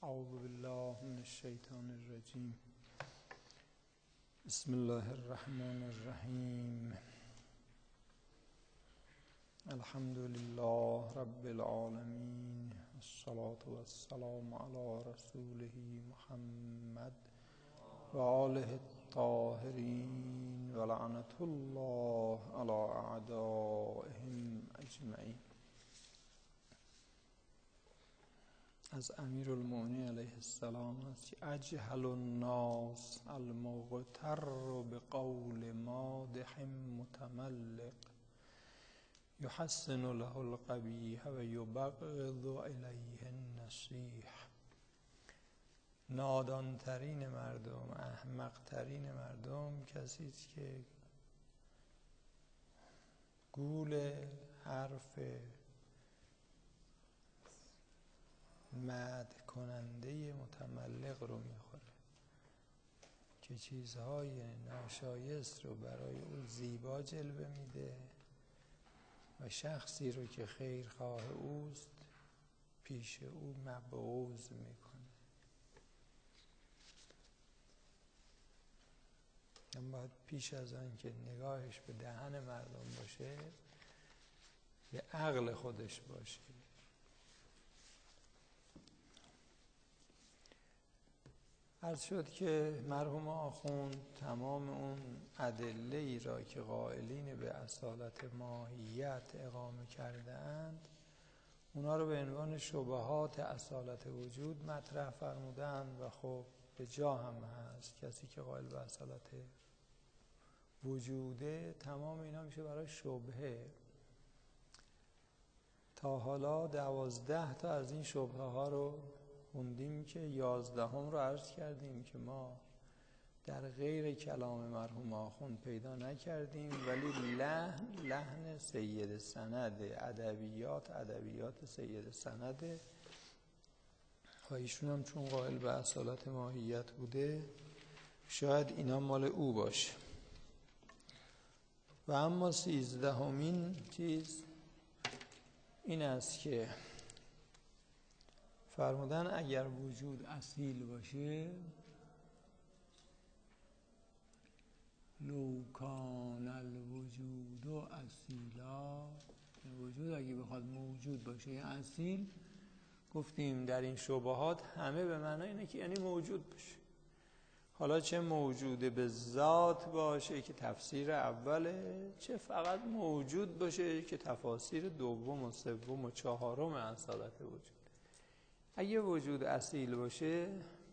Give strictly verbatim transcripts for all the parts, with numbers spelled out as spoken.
اعوذ بالله من الشیطان الرجیم. بسم الله الرحمن الرحیم. الحمد لله رب العالمین، الصلاة والسلام علی رسوله محمد و آله الطاهرین و لعنة الله علی اعدائهم اجمعین. از امیرالمؤمنین علیه السلام است که اجهل الناس المغتر بقول مادح متملق یحسن له القبیح و یبغض الیه النصیح. نادانترین مردم، احمقترین مردم کسی است که گول حرف مدح کننده متملق رو میخوره که چیزهای ناشایست رو برای او زیبا جلوه میده و شخصی رو که خیرخواه اوست پیش او مبغوض میکنه. من باید پیش از آن که نگاهش به دهن مردم باشه به عقل خودش باشه. عرض شد که مرحوم آخوند تمام اون ادله ای را که قائلین به اصالت ماهیت اقامه کرده اند اونا رو به عنوان شبهات اصالت وجود مطرح فرمودند و خب به جا هم هست. کسی که قائل به اصالت وجوده تمام اینا میشه برای شبهه. تا حالا دوازده تا از این شبهه ها رو خوندیم که یازدهم رو عرض کردیم که ما در غیر کلام مرحوم آخوند پیدا نکردیم، ولی لحن لحن سید سند، ادبیات ادبیات سید سند و ایشون هم چون قائل به اصالت ماهیت بوده شاید اینا مال او باشه. و اما سیزدهمین چیز این است که فرمودن اگر وجود اصیل باشه لو کان الوجود اصیلا، وجود اگه بخواد موجود باشه یا اصیل، گفتیم در این شبهات همه به معنی اینه که یعنی موجود باشه. حالا چه موجود به ذات باشه که تفسیر اوله، چه فقط موجود باشه که تفاسیر دوم و سوم و چهارم اصالت وجود. اگه وجود اصیل باشه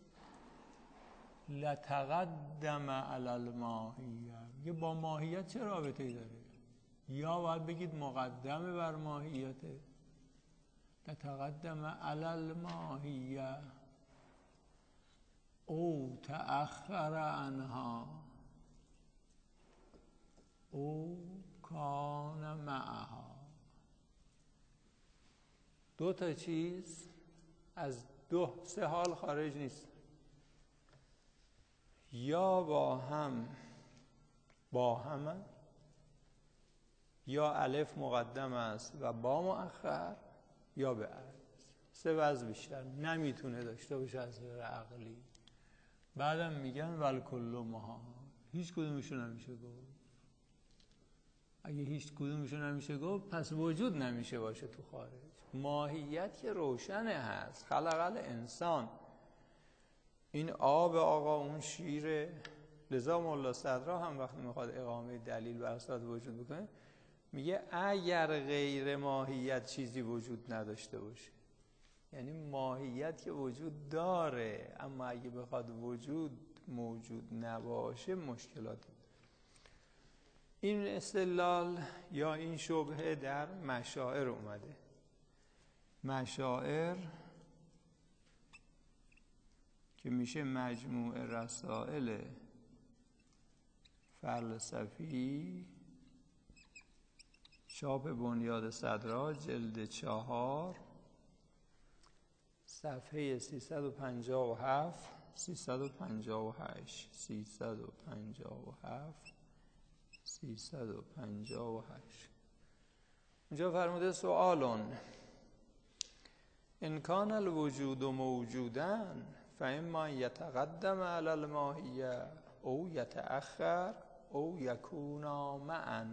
لتقدم علی الماهیه، یه با ماهیت چه رابطه‌ای داره؟ یا باید بگید مقدمه بر ماهیته. لتقدم علی الماهیه او تأخر عنها او کان معها. دو تا چیز از دو سه حال خارج نیست، یا با هم با هم یا الف مقدم است و با مؤخر، یا به عرض. سه وضع بیشتر نمیتونه داشته باشه از نظر عقلی. بعدم میگن والکل محال، هیچ کدومشون نمیشه گفت. اگه هیچ کدومشون نمیشه گفت پس وجود نمیشه باشه تو خارج. ماهیت که روشنه هست. خلق الانسان، این آب آقا اون شیره. لذا مولا صدرا هم وقتی میخواد اقامه دلیل بر اصالت وجود بکنه میگه اگر غیر ماهیت چیزی وجود نداشته باشه، یعنی ماهیت که وجود داره اما اگه بخواد وجود موجود نباشه مشکلاتی. این استدلال یا این شبهه در مشاعر اومده. مشاعر که میشه مجموع رسائل فلسفی، چاپ بنیاد صدرا، جلد چهار، صفحه سیصد و پنجاه و هفت سیصد و پنجاه و هشت سیصد و پنجاه و هفت سیصد و پنجاه و هشت. اونجا فرموده سوالون ان کان الوجود موجودا فاما یتقدم علی الماهیه او یتأخر او یکونا معا.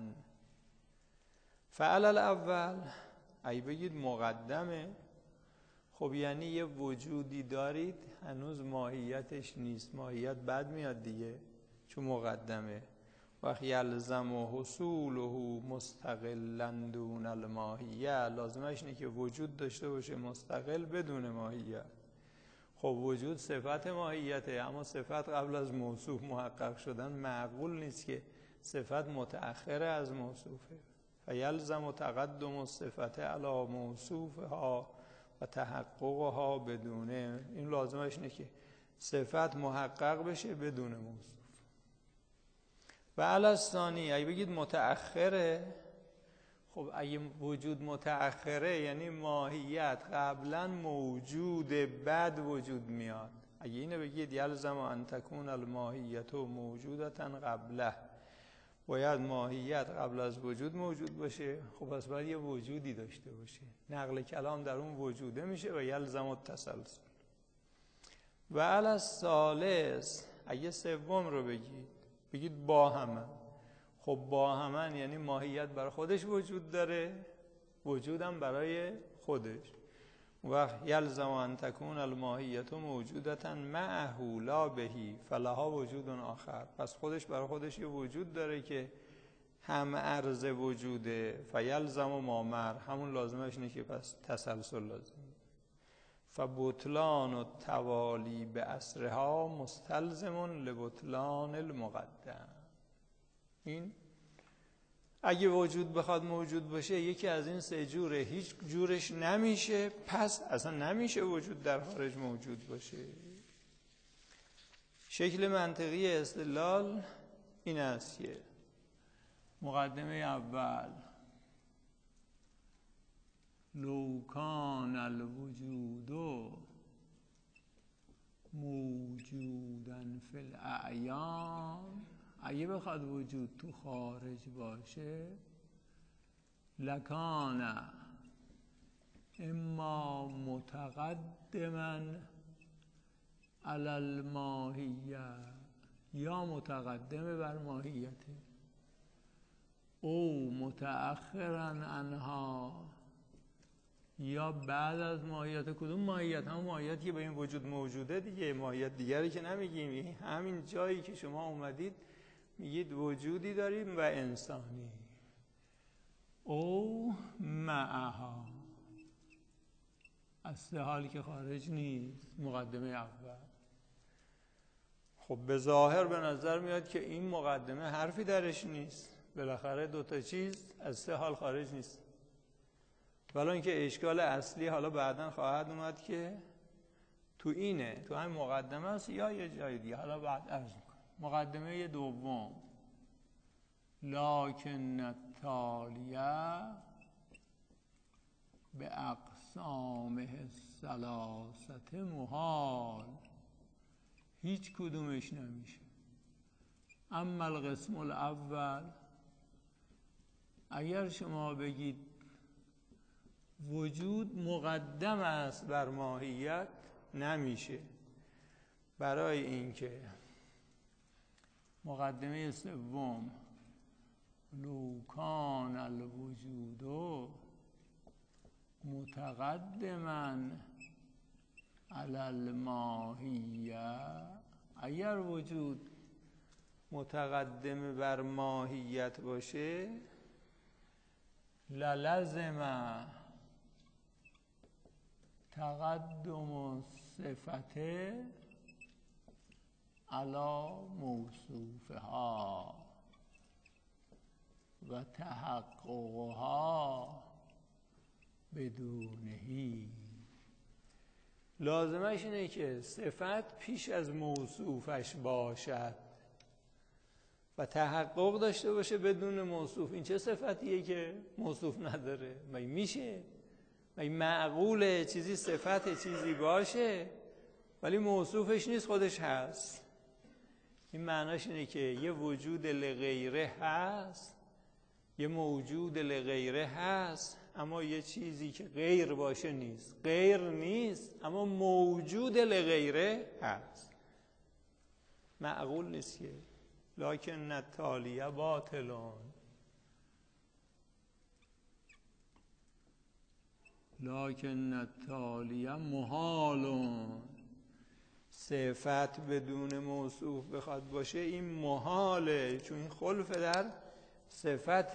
فعل الاول ای بگید مقدمه، خب یعنی یه وجودی دارید هنوز ماهیتش نیست، ماهیت بعد میاد دیگه چون مقدمه. وقت یلزم و حصوله مستقلا دون الماهیه، لازمش اینه که وجود داشته باشه مستقل بدون ماهیت. خب وجود صفت ماهیته، اما صفت قبل از موصوف محقق شدن معقول نیست که صفت متأخر از موصوفه. فیلزم تقدم الصفت علی موصوفها و تحققها بدونه، این لازمش اینه که صفت محقق بشه بدون موصوف. و علی الثانی اگه بگید متأخره، خب اگه وجود متأخره یعنی ماهیت قبلا موجود بعد وجود میاد. اگه اینو بگید یلزم ان تکون الماهیت موجودتا قبله، باید ماهیت قبل از وجود موجود باشه، خب پس باید یه وجودی داشته باشه، نقل کلام در اون وجوده میشه و یلزم التسلسل. و علی الثالث اگه سوم رو بگید بگید با همه، خب با همن یعنی ماهیت برای خودش وجود داره، وجودم برای خودش. وقت یلزم ان تکون الماهیت موجودتا معه لا بهی فلها وجود آخر، پس خودش برای خودش یه وجود داره که هم عرض وجوده. فیلزم مامر، همون لازمش اینه که پس تسلسل لازم. فبطلان و توالی به اسرها مستلزم لبطلان المقدم. این اگه وجود بخواد موجود باشه یکی از این سه جوره، هیچ جورش نمیشه، پس اصلا نمیشه وجود در خارج موجود باشه. شکل منطقی استدلال این است که مقدمه اول لو کان الوجود موجودا فی الاعیان، اگه بخواد وجود تو خارج باشه لکان اما متقدما علی الماهیه، یا متقدمه بر ماهیته، او متأخرا عنها، یا بعد از ماهیت. کدوم ماهیت؟ هم ماهیتی که به این وجود موجوده دیگه، ماهیت دیگری که نمیگیم. همین جایی که شما اومدید میگید وجودی داریم و انسانی، او معها، از سه حالی که خارج نیست. مقدمه اول خب به ظاهر به نظر میاد که این مقدمه حرفی درش نیست، بالاخره دوتا چیز از سه حال خارج نیست. ولی اینکه اشکال اصلی حالا بعداً خواهد اومد که تو اینه، تو همین مقدمه است یا یه جای دیگه، حالا بعد عرض میکنم. مقدمه دوم لکن التالیه به اقسامه الثلاثه محال، هیچ کدومش نمیشه. اما القسم الاول، اگر شما بگید وجود مقدم است بر ماهیت، نمیشه. برای اینکه مقدمه سوم لو کان الوجود متقدما علی الماهیه، اگر وجود متقدم بر ماهیت باشه للزم تقدم صفته علی موصوفها و تحققها بدونهی. لازمش اینه که صفت پیش از موصوفش باشد و تحقق داشته باشه بدون موصوف. این چه صفتیه که موصوف نداره؟ مگه میشه؟ مگه معقوله چیزی صفت چیزی باشه ولی موصوفش نیست، خودش هست؟ این معناش اینه که یه وجود لغیره هست، یه موجود لغیره هست، اما یه چیزی که غیر باشه نیست. غیر نیست اما موجود لغیره هست. معقول نیست که لکن التالیه باطلون، لکن التالیه محالون. صفت بدون موصوف بخواد باشه این محاله، چون این خلف در صفت.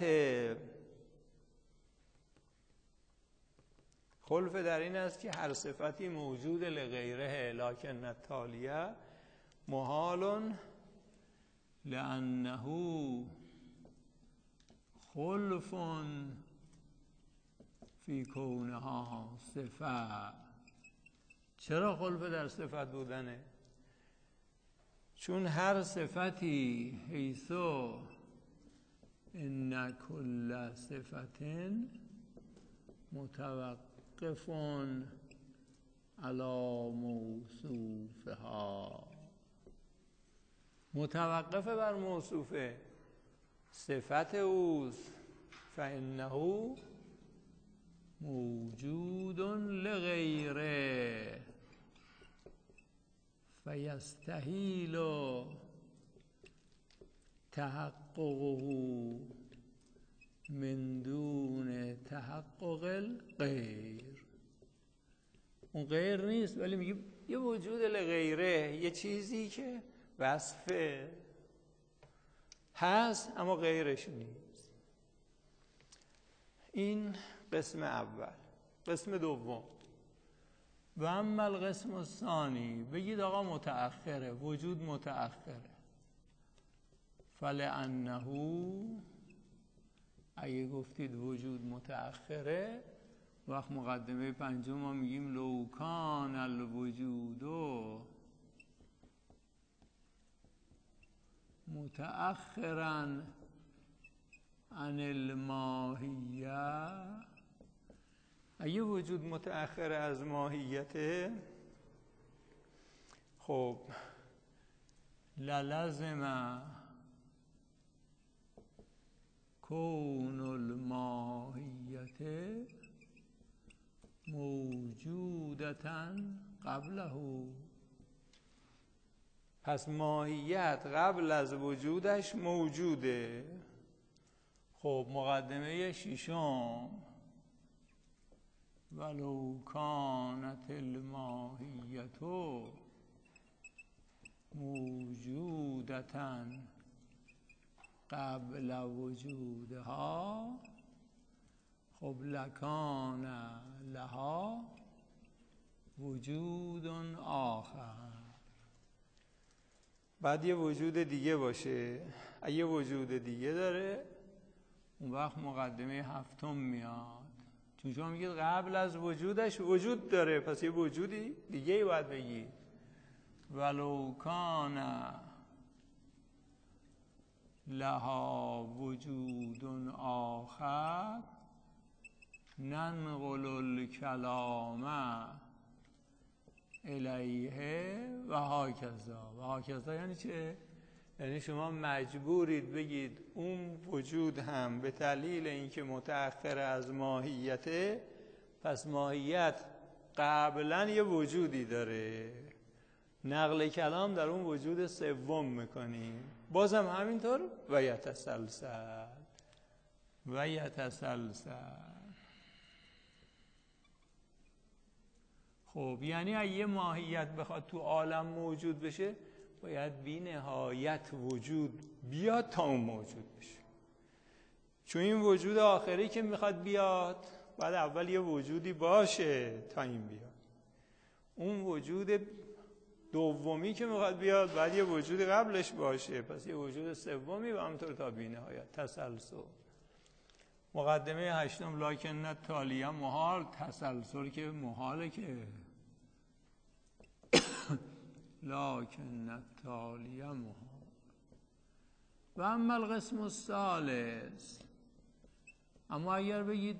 خلف در این است که هر صفتی موجود لغیره، لکن التالیه محال لانه خلف فی کونها صفت. چرا خلف در صفت بودنه؟ چون هر صفتی حیثو ان کل صفت متوقف علی موصوفها، متوقف بر موصوفه، صفت اوست. فانه موجود لغیره فیستحیل تحققه من دون تحقق الغیر. اون غیر نیست ولی میگه یه وجود لغیره، یه چیزی که وصفه هست اما غیرش نیست. این قسم اول. قسم دوم و اما القسم الثانی، بگید آقا متأخره، وجود متأخره. فلانه، اگه گفتید وجود متأخره، وقت مقدمه پنجم ما میگیم لو کان الوجود متأخرا عن الماهیه، اگه وجود متأخر از ماهیته، خب للزم کون الماهیت موجودتا قبله. پس ماهیت قبل از وجودش موجوده. خب مقدمه ششم ولو کانت الماهیت موجودتا قبل وجودها، خب لکان لها وجود آخر. بعد یه وجود دیگه باشه. اگه وجود دیگه داره اون وقت مقدمه هفتم میاد، چون شما میگید قبل از وجودش وجود داره، پس یه وجودی دیگه ای باید بگید. ولو کان لها وجود آخر ننقل الکلام الیه و هاکذا. و هاکذا یعنی چه؟ یعنی شما مجبورید بگید اون وجود هم به دلیل اینکه متأخر از ماهیته، پس ماهیت قبلا یه وجودی داره، نقل کلام در اون وجود سوم میکنیم. بازم همینطور و یتسلسل و یتسلسل. خب یعنی اگه یه ماهیت بخواد تو عالم موجود بشه باید بی نهایت وجود بیاد تا اون موجود بشه. چون این وجود آخری که میخواد بیاد بعد اول یه وجودی باشه تا این بیاد. اون وجود دومی که میخواد بیاد بعد یه وجودی قبلش باشه، پس یه وجود سومی و همطور تا بی نهایت تسلسل. مقدمه هشتم لکن التالیه محال. تسلسل که محاله که لکن التالیه محال. و اما القسم الثالث، اما اگر بگید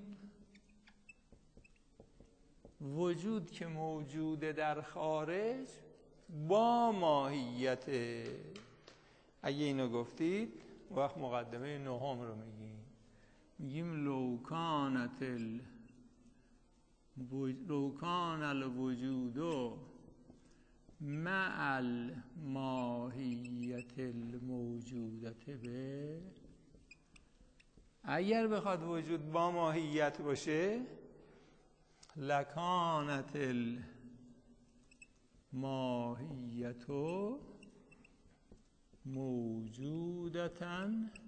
وجود که موجوده در خارج با ماهیت، اگه اینو گفتید وقت مقدمه نهم رو میگیم. میگیم لو کانت لو کان الوجود مع الماهیت الموجودت به، اگر بخواد وجود با ماهیت باشه، لکانت الماهیت موجودتا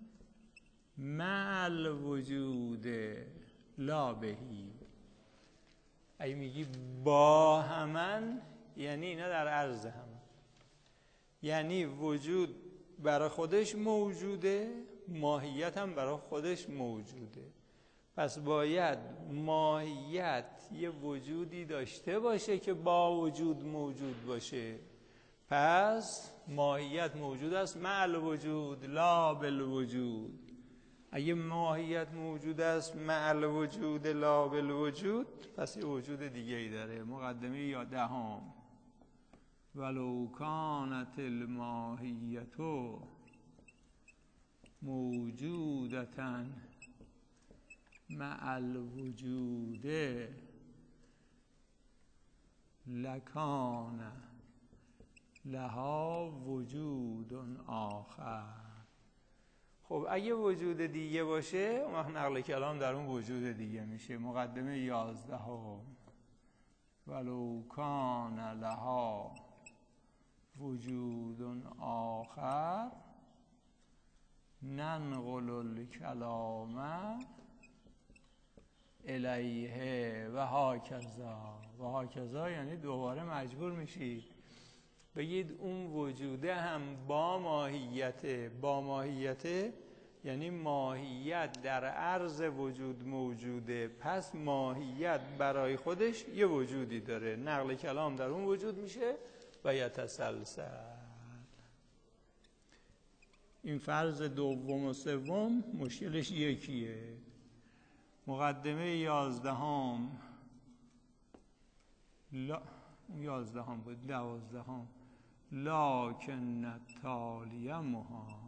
مع الوجود لا بهی. اگه میگی با همن، یعنی اینا در عرض همن، یعنی وجود برای خودش موجوده، ماهیت هم برای خودش موجوده. پس باید ماهیت یه وجودی داشته باشه که با وجود موجود باشه. پس ماهیت موجود است مع الوجود لا بالوجود. اگه ماهیت موجود است مع الوجود لا بالوجود، پس یه وجود دیگه ای داره. مقدمه یا دهم، ولو کانت الماهیت موجودتا مع الوجود لکان لها وجود آخر. خب اگه وجود دیگه باشه، اون وقت نقل کلام در اون وجود دیگه میشه. مقدمه یازدهم، ولو کان لها وجود آخر ننقل الکلام الیه و هاکذا. و هاکذا یعنی دوباره مجبور میشید بگید اون وجوده هم با ماهیت. با ماهیت یعنی ماهیت در عرض وجود موجوده، پس ماهیت برای خودش یه وجودی داره. نقل کلام در اون وجود میشه و یتسلسل. این فرض دوم و سوم مشکلش یکیه. مقدمه یازدهم، لا یازدهم بود، دوازدهم، لکن التالی محال.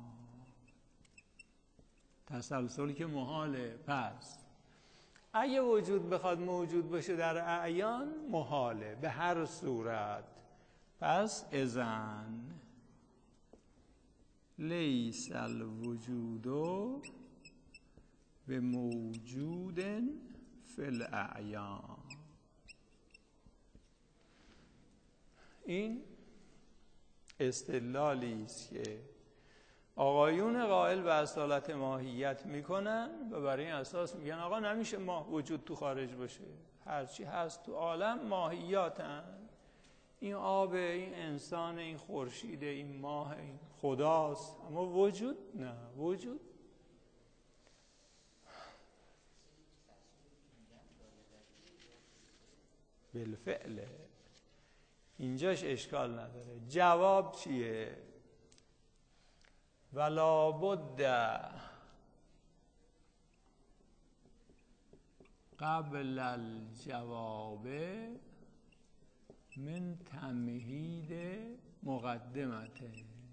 تسلسلی که محاله. پس اگه وجود بخواد موجود باشه در اعیان، محاله به هر صورت. پس اذن لیس الوجود به موجود فی الاعیان. این استدلالی است که آقایون قائل به اصالت ماهیت میکنن و برای این اساس میگن آقا نمیشه ماه وجود تو خارج باشه، هرچی هست تو عالم ماهیاتن. این آب، این انسان، این خورشید، این ماه، این خداست، اما وجود نه. وجود بالفعل. اینجاش اشکال نداره. جواب چیه؟ ولا بد قبل الجواب من تمهید مقدمته.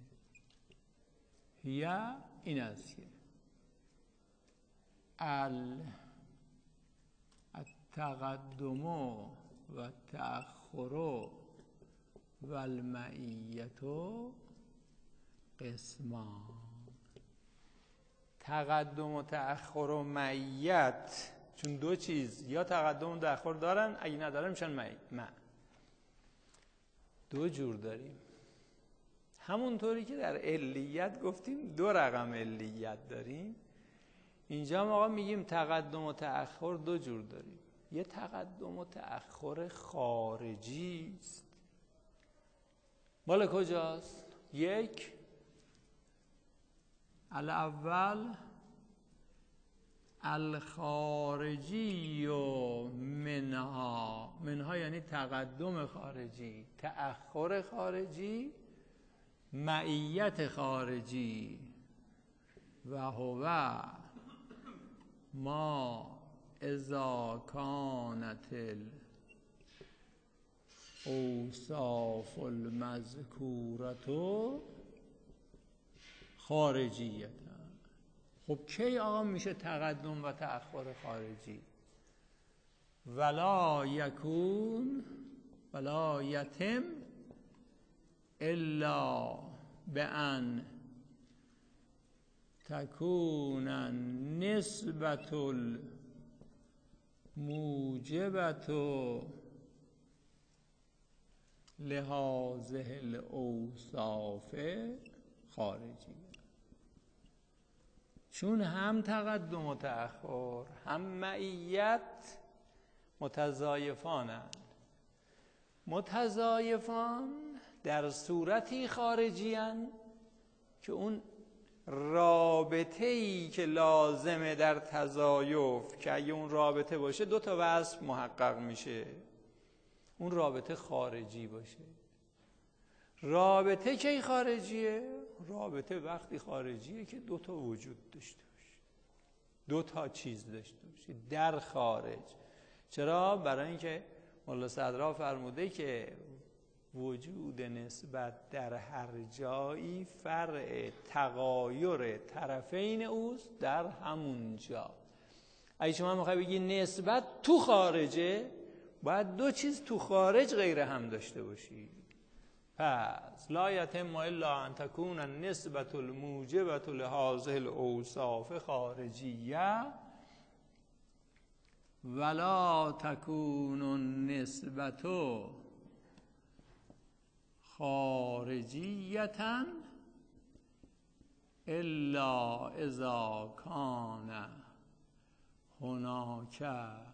هیا این است که التقدم و تأخر و المعیت قسمان. تقدم و تأخر و معیت، چون دو چیز یا تقدم و تأخر دارن، اگه ندارن میشن معیت. دو جور داریم. همونطوری که در علیت گفتیم دو رقم علیت داریم، اینجا هم آقا میگیم تقدم و تأخر دو جور داریم. یه تقدم و تأخر خارجی است. مال کجاست؟ یک، الاول الخارجی و منها. منها یعنی تقدم خارجی، تأخر خارجی، معیت خارجی. و هو ما اذا کانت الاوصاف المذکورة خارجیت. خب کی آقا میشه تقدم و تأخر خارجی؟ ولا یکون ولا یتم الا بان تکون نسبت الموجبت لهذه الاوصاف خارجی. چون هم تقدم و تأخر هم معیت متضایفانند. متضایفان در صورتی خارجی اند که اون رابطه‌ای که لازمه در تضایف که اگه اون رابطه باشه دو تا وصف محقق میشه، اون رابطه خارجی باشه. رابطه کی خارجیه؟ رابطه وقتی خارجیه که دو تا وجود داشته باشه، دو تا چیز داشته باشه در خارج. چرا؟ برای اینکه مولا صدرا فرموده که وجود نسبت در هر جایی فرع تغایر طرفین اوست در همون جا. اگه شما میخوای بگی نسبت تو خارجه، باید دو چیز تو خارج غیر هم داشته باشی. پس لا یتم الا ان تکون النسبة الموجبة لهذه الاوصاف خارجیه ولا تکون النسبة خارجیة الا اذا کان هناک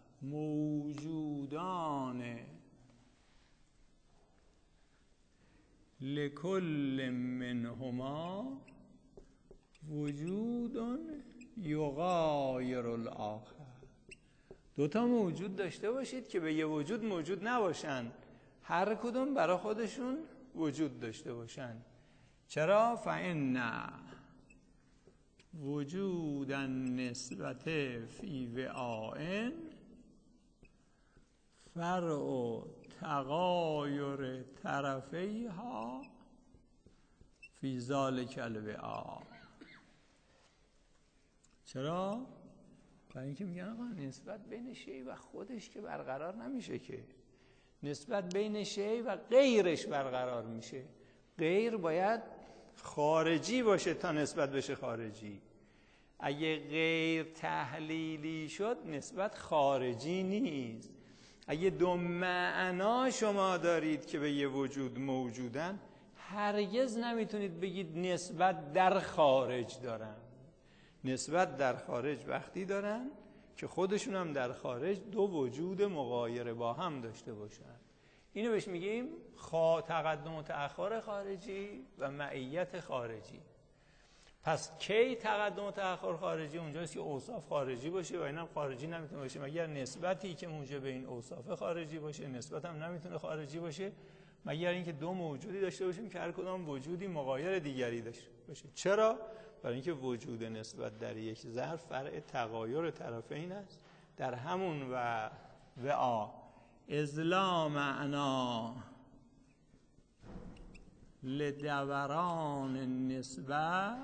موجودان لکل منهما وجود یغایر الاخر. دو تا موجود داشته باشید که به یه وجود موجود نباشن، هر کدوم برای خودشون وجود داشته باشن. چرا؟ فإن وجود النسبت فی وعاء فرع تغایر طرفیها فی ذلک الوعاء. چرا؟ برای اینکه میگن آقا نسبت بین شی و خودش که برقرار نمیشه، که نسبت بین شی و غیرش برقرار میشه. غیر باید خارجی باشه تا نسبت بشه خارجی. اگه غیر تحلیلی شد نسبت خارجی نیست. اگه دو معنا شما دارید که به یه وجود موجودن، هرگز نمیتونید بگید نسبت در خارج دارن. نسبت در خارج وقتی دارن که خودشون هم در خارج دو وجود مغایر با هم داشته باشن. اینو بهش میگیم خا... تقدم و تأخر خارجی و معیت خارجی. پس کی تقدم و تأخر خارجی؟ اونجاست که اوصاف خارجی باشه و اینم خارجی نمیتونه باشه مگر نسبتی که موجب این اوصاف خارجی باشه. نسبت هم نمیتونه خارجی باشه مگر اینکه دو موجودی داشته باشیم که هر کدام وجودی مغایر دیگری داشته باشه. چرا؟ برای اینکه وجود نسبت در یک ظرف فرع تغایر طرفین است در همون و وعا. اذ لا معنا لدوران النسبه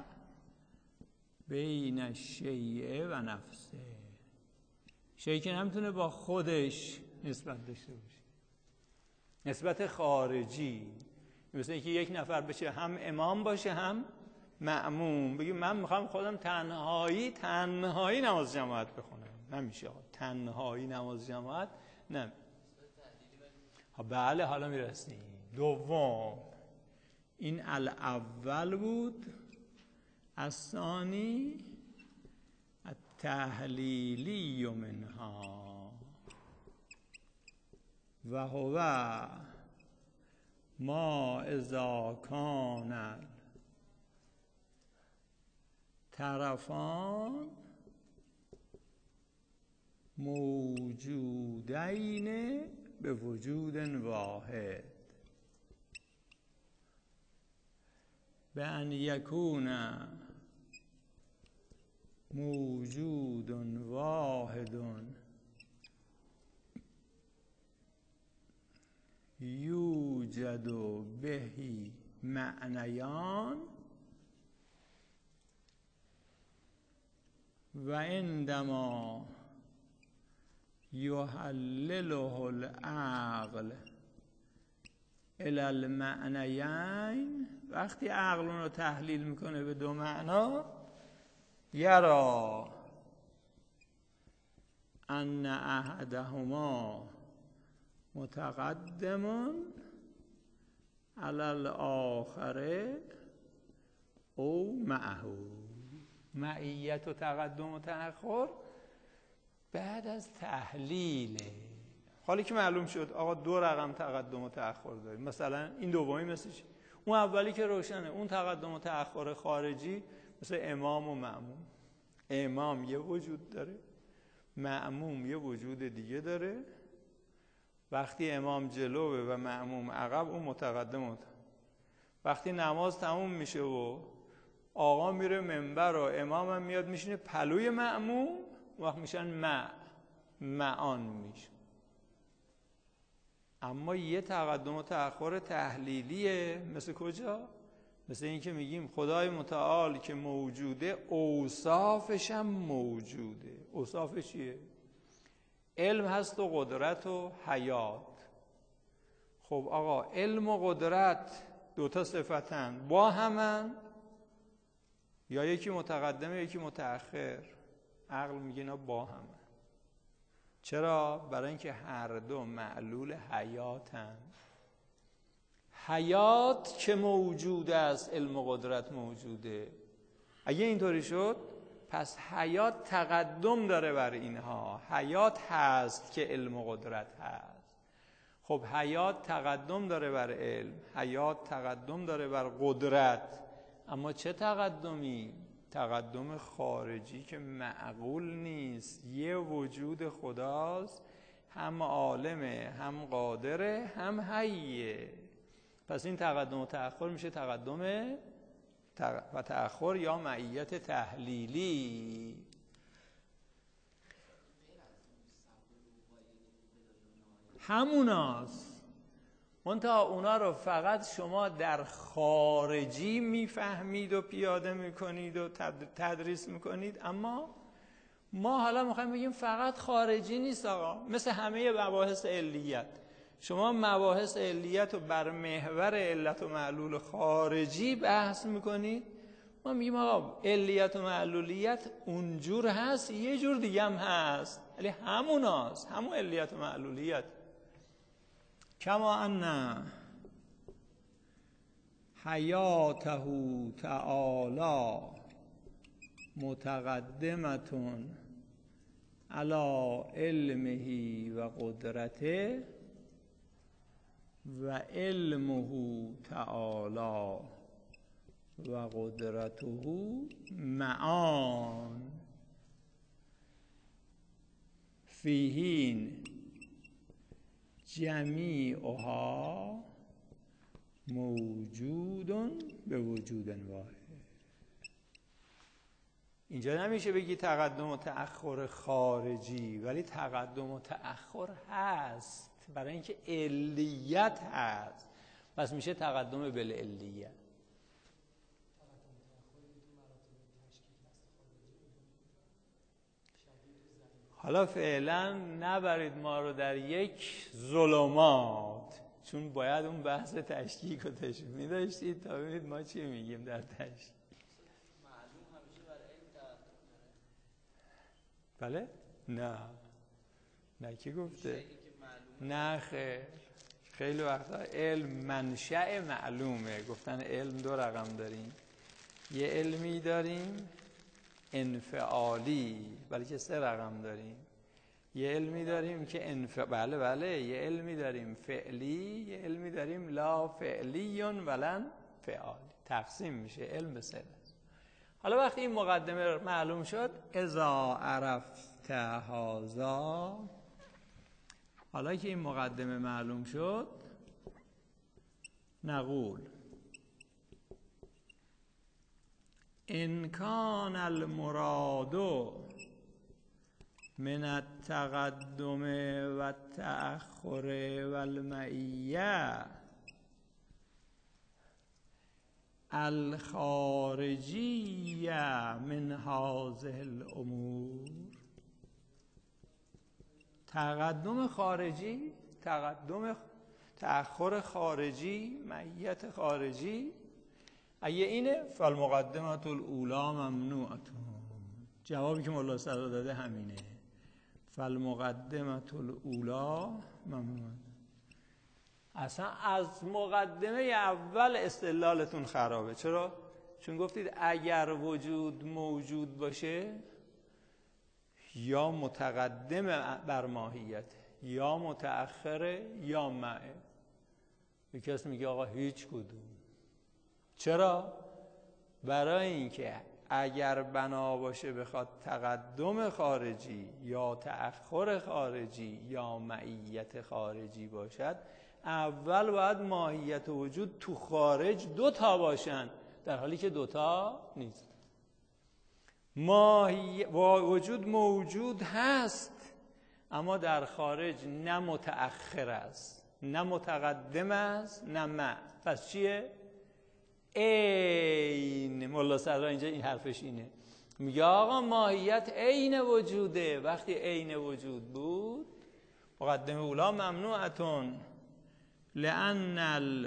بین الشیء و نفسه. شیء که نمیتونه با خودش نسبت داشته باشه، نسبت خارجی. مثل اینکه یک نفر بشه هم امام باشه هم مأموم، بگی من میخوام خودم تنهایی تنهایی نماز جماعت بخونم، نمیشه. تنهایی نماز جماعت نه. بله حالا میرسیم. دوم این الاول بود، الثانی التحلیلی منها و هو ما اذا کان طرفان موجودین به وجود واحد به ان یکون موجود واحد یوجد بهی معنیان و عندما یحلله العقل الی المعنیین، وقتی عقل اون رو تحلیل میکنه به دو معنا، یرا ان احدهما متقدم علی الاخر او معه. معیت و تقدم و تأخر بعد از تحلیله. حالا که معلوم شد آقا دو رقم تقدم و تأخر داریم، مثلا این دومی مثل چی؟ اون اولی که روشنه، اون تقدم و تأخر خارجی مثل امام و مأموم. امام یه وجود داره، مأموم یه وجود دیگه داره. وقتی امام جلوه و مأموم عقب، اون متقدم و تأخر. وقتی نماز تموم میشه و آقا میره منبر و امام هم میاد میشینه پلوی مأموم، وقت میشن مع معان میشه. اما یه تقدم و تأخر تحلیلیه. مثل کجا؟ مثل این که میگیم خدای متعال که موجوده، اوصافش هم موجوده. اوصافش چیه؟ علم هست و قدرت و حیات. خب آقا علم و قدرت دوتا صفتن، با همن یا یکی متقدمه یکی متأخر؟ عقل میگه اینا با همن. چرا؟ برای اینکه هر دو معلول حیاتن. حیات که موجود است، علم و قدرت موجوده. اگه اینطوری شد پس حیات تقدم داره بر اینها. حیات هست که علم و قدرت هست. خب حیات تقدم داره بر علم، حیات تقدم داره بر قدرت. اما چه تقدمی؟ تقدم خارجی که معقول نیست. یه وجود خداست، هم عالمه، هم قادره، هم حیه. پس این تقدم و تأخر میشه تقدم و تأخر یا معیت تحلیلی. هموناست. منتها اونا رو فقط شما در خارجی میفهمید و پیاده میکنید و تدریس میکنید. اما ما حالا میخوایم بگیم فقط خارجی نیست آقا. مثل همه مباحث علیت، شما مباحث علیت رو بر محور علت و معلول خارجی بحث میکنید. ما میگیم آقا علیت و معلولیت اونجور هست، یه جور دیگه هم هست، ولی هموناست، همون علیت و معلولیت. کما ان حیاته تعالی متقدمتون علی علمه و قدرته و علمه تعالی و قدرته معان فیهین جمیعها موجودن به وجود واحد. اینجا نمیشه بگی تقدم و تأخر خارجی، ولی تقدم و تأخر هست برای اینکه علیت هست. پس میشه تقدم بالعلیت. حالا فعلا نبرید ما رو در یک ظلمات، چون باید اون بحث تشکیک و تشبیه می داشتید تا ببینید ما چی میگیم در تشکیک. معلوم همیشه برای علم تقدم داره؟ بله؟ نه نه کی گفته؟ نه خیر. خیلی وقتا علم منشأ معلومه. گفتن علم دو رقم داریم، یه علمی داریم انفعالی، ولی که سه رقم داریم. یه علمی داریم که انف... بله بله یه علمی داریم فعلی، یه علمی داریم لا فعلیون ولن فعالی. تقسیم میشه علم به سه. حالا وقتی این مقدمه معلوم شد، اذا عرفت هذا، حالا که این مقدمه معلوم شد، نقول ان کان المراد من التقدم و التأخر و المعیه الخارجیه من هذه الامور تقدم خارجی، تقدم تأخر خارجی، معیت خارجی اگه اینه فالمقدمة الاولی ممنوعة. جوابی که مولا صدرا داده همینه، فالمقدمة الاولی ممنوعة. اصلا از مقدمه اول استدلالتون خرابه. چرا؟ چون گفتید اگر وجود موجود باشه یا متقدم بر ماهیت یا متأخره یا معه. یک کسی میگه آقا هیچ کدوم. چرا؟ برای اینکه اگر بنا باشه بخواد تقدم خارجی یا تأخر خارجی یا معیت خارجی باشد، اول باید ماهیت وجود تو خارج دو تا باشن، در حالی که دو تا نیست. ماهی وجود موجود هست اما در خارج نه متأخر است نه متقدم است نه معه. پس چیه؟ عین. مولا صدرا اینجا این حرفش اینه، میگه آقا ماهیت عین وجوده. وقتی عین وجود بود مقدمه اولا ممنوعتون لأن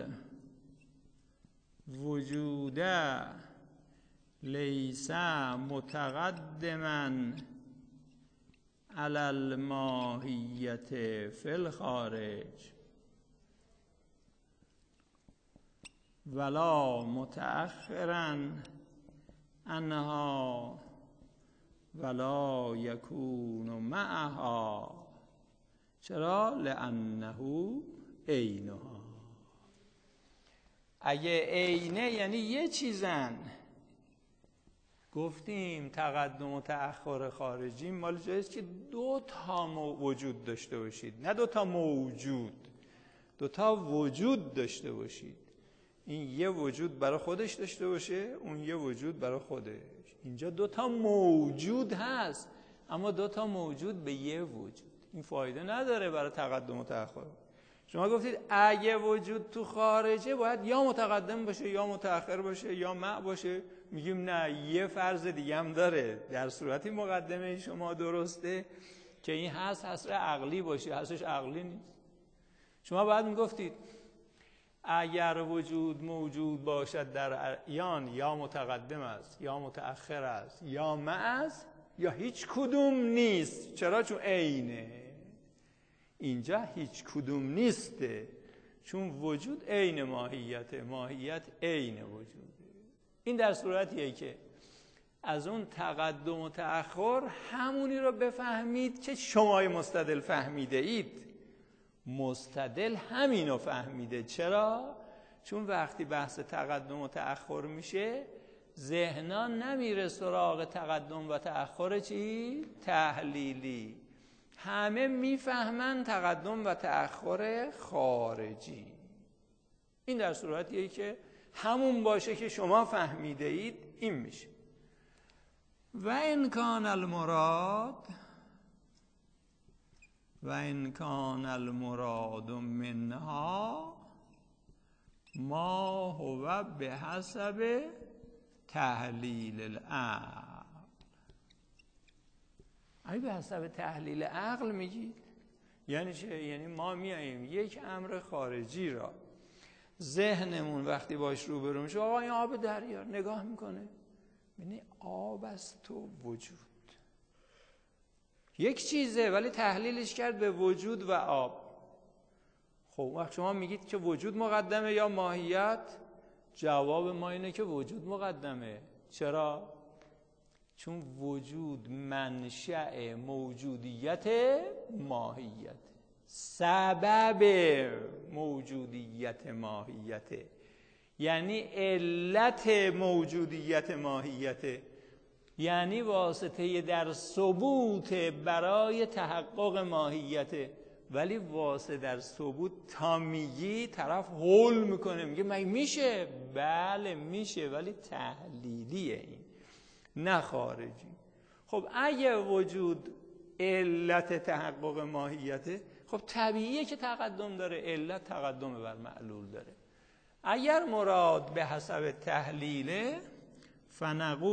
الوجود لیس متقدما علی الماهیت فی الخارج ولا متأخرا عنها ولا یکون معها. چرا؟ لأنه عینها. اگه عینه یعنی یه چیزن. گفتیم تقدم و تأخر خارجی مال جاییست که دو تا وجود داشته باشید، نه دو تا موجود، دو تا وجود داشته باشید. این یه وجود برای خودش داشته باشه، اون یه وجود برای خودش. اینجا دو تا موجود هست اما دو تا موجود به یه وجود. این فایده نداره برای تقدم و تأخر. شما گفتید اگه وجود تو خارجه باید یا متقدم باشه یا متأخر باشه یا معه باشه. میگیم نه، یه فرض دیگه هم داره. در صورتی مقدمه شما درسته که این هست حصر عقلی باشه، حصرش عقلی نیست. شما باید میگفتید اگر وجود موجود باشد در اعیان یا متقدم است یا متأخر است یا معه است یا هیچ کدوم نیست. چرا؟ چون عینه. اینجا هیچ کدوم نیسته چون وجود عین ماهیت، ماهیت عین وجوده. این در صورتیه که از اون تقدم و تأخر همونی رو بفهمید که شما مستدل فهمیده اید. مستدل همینو فهمیده. چرا؟ چون وقتی بحث تقدم و تأخر میشه ذهنا نمیره سراغ تقدم و تأخر چی؟ تحلیلی. همه میفهمن تقدم و تأخر خارجی. این در صورتیه که همون باشه که شما فهمیده اید. این میشه و ان کان المراد و ان کان المراد منها ما هو به حسب تحلیل العقل. اگه به حسب تحلیل عقل میگید یعنی چه؟ یعنی ما میاییم یک امر خارجی را ذهنمون وقتی باش روبرو میشه، آقا این آب دریا، نگاه میکنه یعنی آب از تو وجود یک چیزه ولی تحلیلش کرد به وجود و آب. خب وقت شما میگید که وجود مقدمه یا ماهیت، جواب ما اینه که وجود مقدمه. چرا؟ چون وجود منشأ موجودیت ماهیت، سبب موجودیت ماهیت، یعنی علت موجودیت ماهیت، یعنی واسطه در ثبوت برای تحقق ماهیت. ولی واسطه در ثبوت تا میگی طرف هول میکنه، میگه مگه میشه؟ بله میشه ولی تحلیلیه، این نه خارجی. خب اگه وجود علت تحقق ماهیته، خب طبیعیه که تقدم داره. علت تقدم بر معلول داره. اگر مراد به حسب تحلیله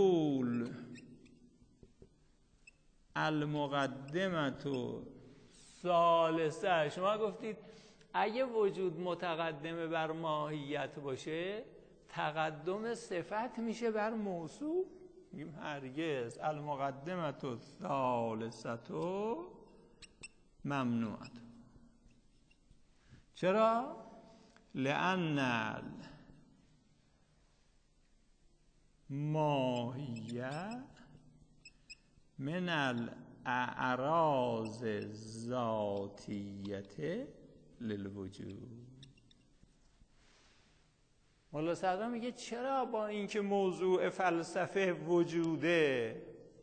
فنقول المقدمة ثالثه. شما گفتید اگه وجود متقدمه بر ماهیت باشه تقدم صفت میشه بر موصوف. میگیم هرگز. المقدمة الثالثة ممنوعه. چرا؟ لأن الماهیه من الاعراض ذاتیه للوجود. مولا صدرا میگه چرا با اینکه موضوع فلسفه وجوده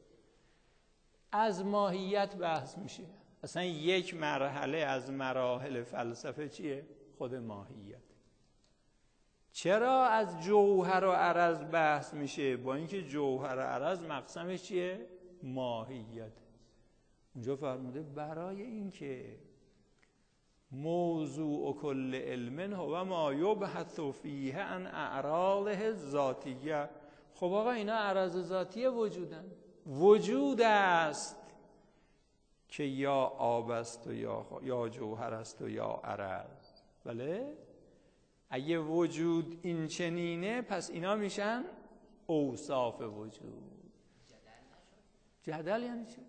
از ماهیت بحث میشه؟ اصلا یک مرحله از مراحل فلسفه چیه؟ خود ماهیت. چرا از جوهر و عرض بحث میشه؟ با اینکه جوهر و عرض مقسمش چیه؟ ماهیت. اونجا فرموده برای اینکه موضوع کل علم هو ما یبحث فیه عن اعراضه ذاتیه. خب آقا اینا اعراض ذاتیه وجودن. وجود است که یا آب است و یا, یا جوهر است و یا عرض. بله؟ اگه وجود این چنینه پس اینا میشن اوصاف وجود. جدل نشد؟ جدل یعنی چه؟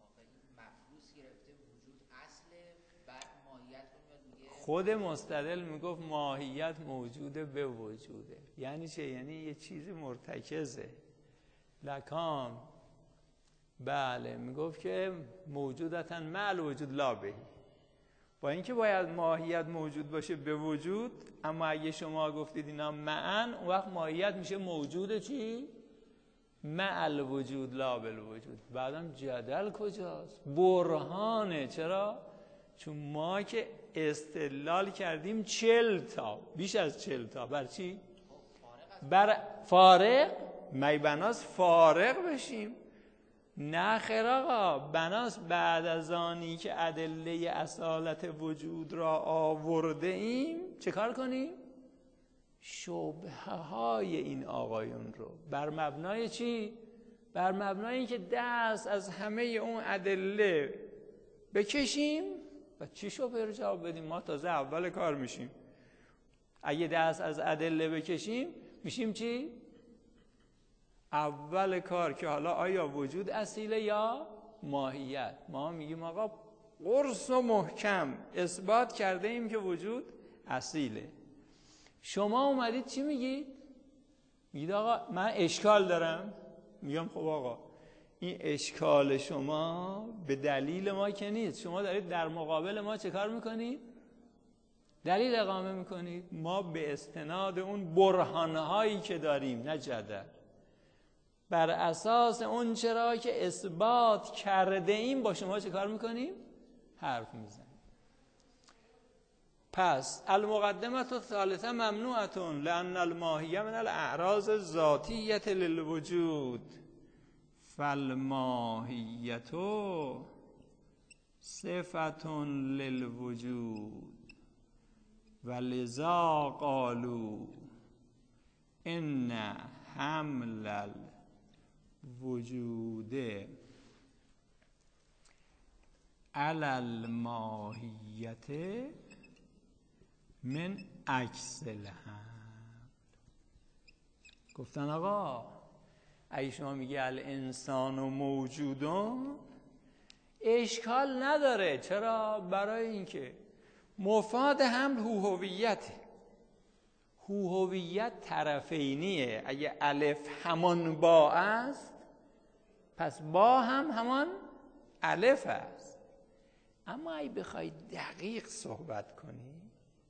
خود مستدل میگفت ماهیت موجوده به وجوده. یعنی چه؟ یعنی یه چیزی مرتکزه. لکان بله میگفت که موجودتن مع الوجود لا بهی. با اینکه باید ماهیت موجود باشه به وجود، اما اگه شما گفتید اینا معن، اون وقت ماهیت میشه موجود چی؟ مع الوجود لا بالوجود. بعدم جدل کجاست؟ برهانه. چرا؟ چون ما که استدلال کردیم چل تا، بیش از چل تا. بر چی؟ بر فارغ. می بناس فارغ بشیم؟ نه خیر آقا، بناس بعد از آنی که ادله اصالت وجود را آورده ایم چه کار کنیم؟ شبهه های این آقایون رو بر مبنای چی؟ بر مبنای اینکه دست از همه اون ادله بکشیم و چی شبهه رو جواب بدیم. ما تازه اول کار میشیم. اگه دست از ادله بکشیم میشیم چی؟ اول کار که حالا آیا وجود اصیله یا ماهیت. ما میگیم آقا قرص و محکم اثبات کرده ایم که وجود اصیله. شما اومدید چی میگید؟ میگید آقا من اشکال دارم. میگم خب آقا این اشکال شما به دلیل ما که نیست. شما دارید در مقابل ما چه کار میکنید؟ دلیل اقامه میکنید. ما به استناد اون برهانهایی که داریم، نه جدل، بر اساس اون چرا که اثبات کرده ایم با شما چه کار میکنیم؟ حرف میزنیم. پس المقدمة الثالثة ممنوعة لأن الماهیه من الاعراض الذاتیة للوجود فالماهیه صفة للوجود ولذا قالوا ان حمل الوجود علی الماهیه من عکس الحمل. گفتن آقا اگه شما میگی الانسان و موجودون اشکال نداره. چرا؟ برای اینکه مفاد حمل هویته. هویت طرفینیه. اگه الف همان با است پس با هم همان الف است. اما اگه بخوای دقیق صحبت کنی،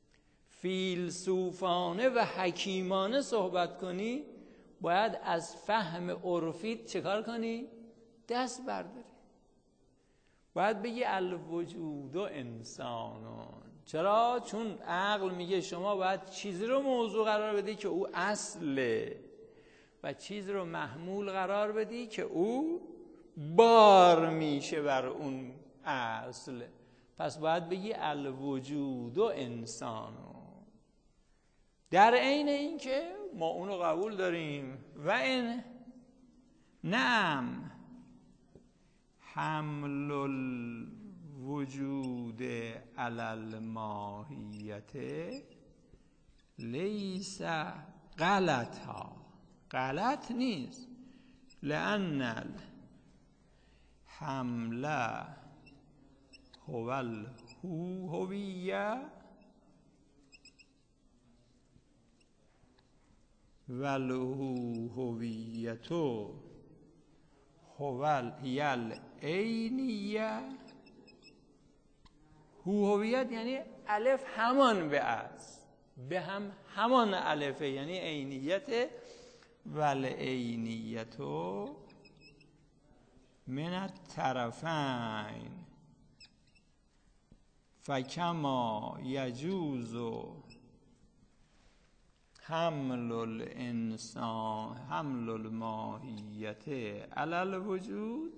فیلسوفانه و حکیمانه صحبت کنی، باید از فهم عرفیت چه کار کنی؟ دست برداری. باید بگی الوجود و انسانون. چرا؟ چون عقل میگه شما باید چیزی رو موضوع قرار بدی که او اصله و چیز رو محمول قرار بدی که او بار میشه بر اون اصل. پس باید بگی الوجود و انسانون. در عین این که ما اونو قبول داریم و این نعم حمل الوجود علی الماهیت لیس غلطا، غلط نیست. لأن الحمل هو الهویه والهویت هو هی العینیه. هویت یعنی الف همان به است، به هم همان الفه یعنی عینیت. والعینیت من الطرفین فکما یجوز حمل الانسان حمل الماهیت علی الوجود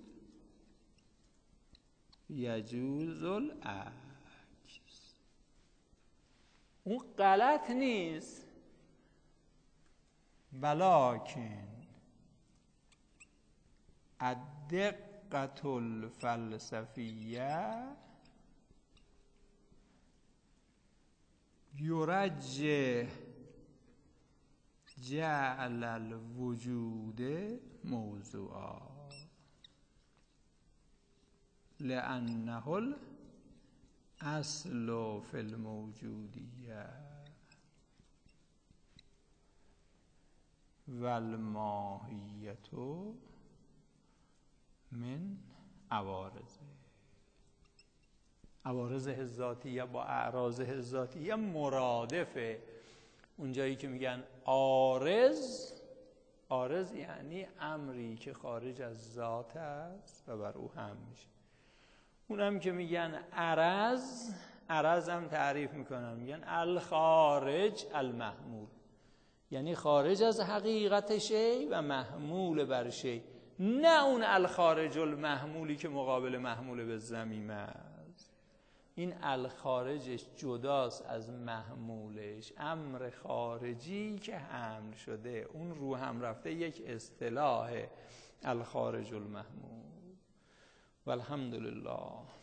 یجوز العکس. اون غلط نیست، ولکن الدقت الفلسفیه یرجح جعل الوجود موضوعا لأنه الاصل في الموجودیه والماهیت من عوارضه. عوارض ذاتیه با اعراض ذاتیه مرادفه. اونجایی که میگن عارض، عارض یعنی امری که خارج از ذات است و بر او هم میشه. اونم که میگن عرض، عرض هم تعریف میکنن میگن الخارج المحمول، یعنی خارج از حقیقت شی و محمول بر شی، نه اون الخارج المحمولی که مقابل محمول به ضمیمه است. این الخارجش جداست از محمولش، امر خارجی که حمل شده اون رو هم رفته یک اصطلاح الخارج المحمول. والحمدلله.